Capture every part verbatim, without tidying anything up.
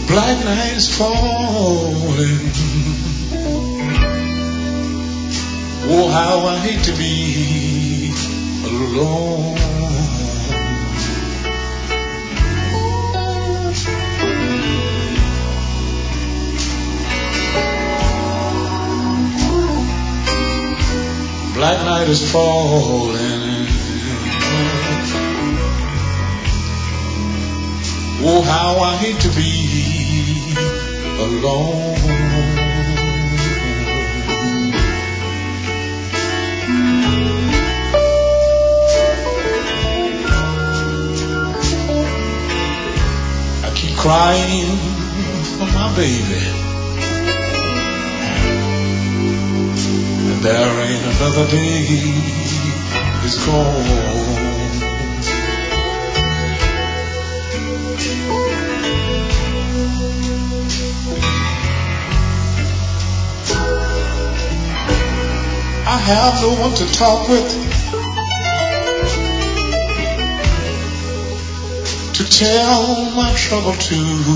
Black night is falling. Oh, how I hate to be alone. Black night is falling. Oh, how I hate to be alone. I keep crying for my baby. And there ain't another day is gone. I have no one to talk with, to tell my trouble to.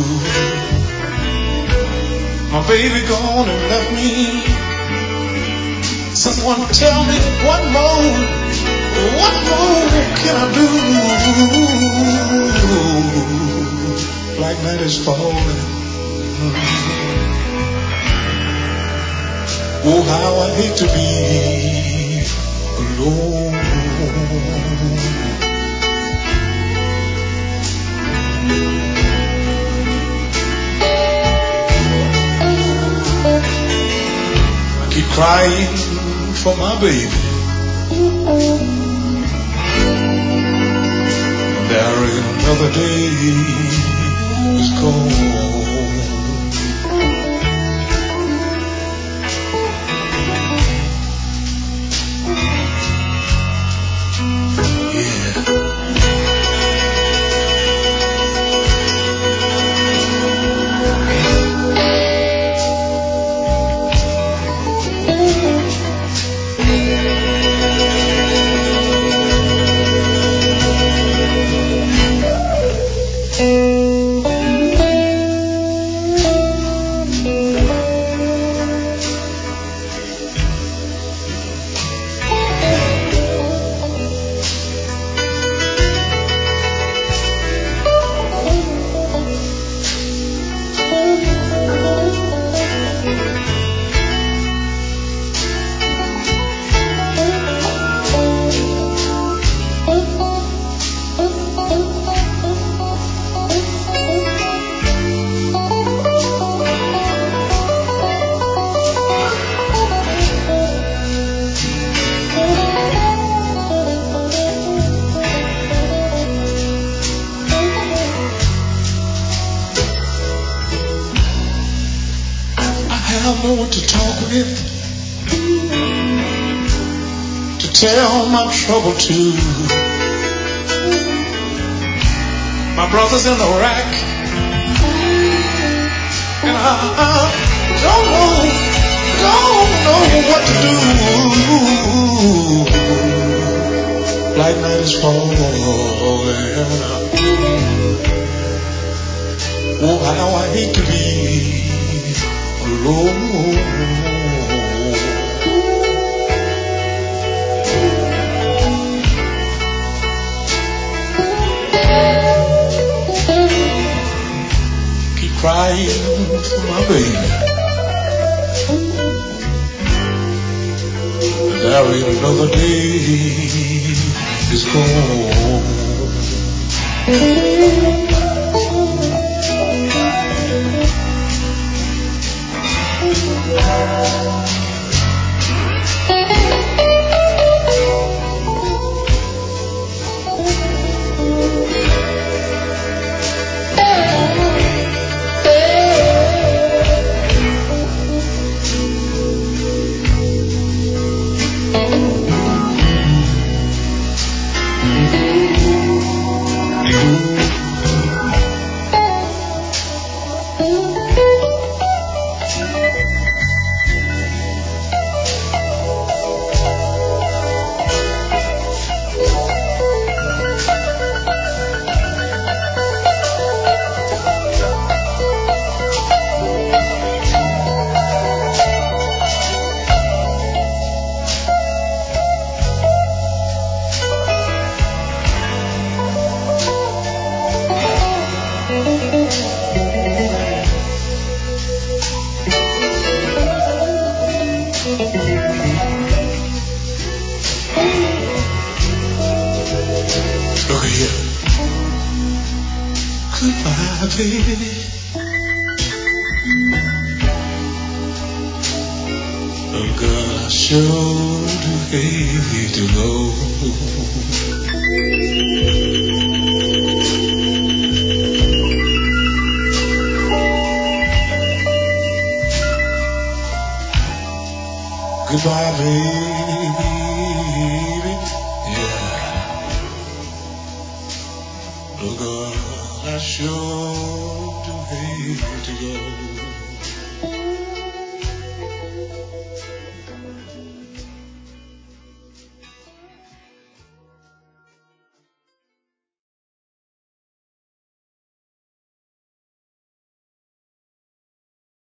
My baby gone and left me. Someone tell me what more, what more can I do? Black night is falling. Oh, how I hate to be alone. I keep crying for my baby. There ain't another day is gone. Tell my trouble to. My brother's in the rack, and I, I don't know, don't know what to do. Black night is falling. Oh, how I hate to be alone. Crying for my baby. There ain't another day is gone. baby. Oh, girl, I sure do hate to go. Goodbye, baby. Yeah. Oh, girl, I sure do hate to go.